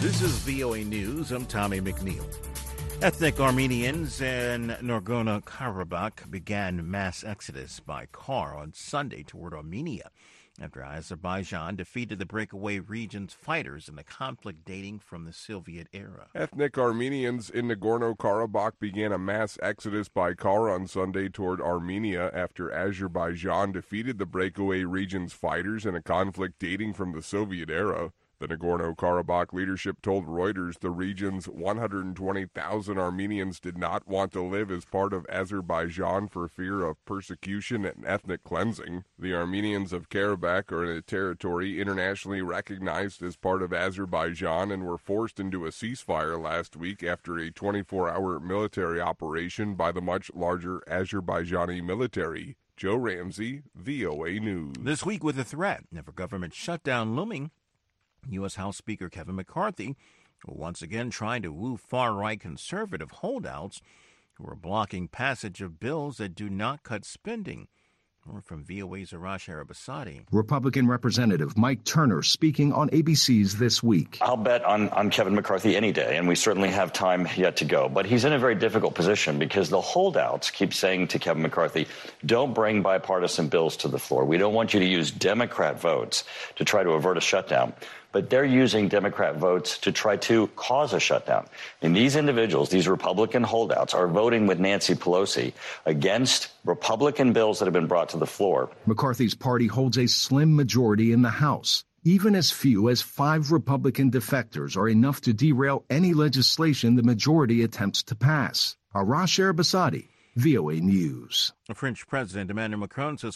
This is VOA News. I'm Tommy McNeil. Ethnic Armenians in Nagorno-Karabakh began mass exodus by car on Sunday toward Armenia after Azerbaijan defeated the breakaway region's fighters in the conflict dating from the Soviet era. Ethnic Armenians in Nagorno-Karabakh began a mass exodus by car on Sunday toward Armenia after Azerbaijan defeated the breakaway region's fighters in a conflict dating from the Soviet era. The Nagorno-Karabakh leadership told Reuters the region's 120,000 Armenians did not want to live as part of Azerbaijan for fear of persecution and ethnic cleansing. The Armenians of Karabakh are in a territory internationally recognized as part of Azerbaijan and were forced into a ceasefire last week after a 24-hour military operation by the much larger Azerbaijani military. Joe Ramsey, VOA News. This week, with a threat of a government shutdown looming, U.S. House Speaker Kevin McCarthy once again trying to woo far-right conservative holdouts who are blocking passage of bills that do not cut spending. More from VOA's Arash Arabasadi. Republican Representative Mike Turner speaking on ABC's This Week. I'll bet on Kevin McCarthy any day, and we certainly have time yet to go. But he's in a very difficult position because the holdouts keep saying to Kevin McCarthy, don't bring bipartisan bills to the floor. We don't want you to use Democrat votes to try to avert a shutdown. But they're using Democrat votes to try to cause a shutdown. And these individuals, these Republican holdouts, are voting with Nancy Pelosi against Republican bills that have been brought to the floor. McCarthy's party holds a slim majority in the House. Even as few as 5 Republican defectors are enough to derail any legislation the majority attempts to pass. Arash Arabasadi, VOA News. French President Emmanuel Macron says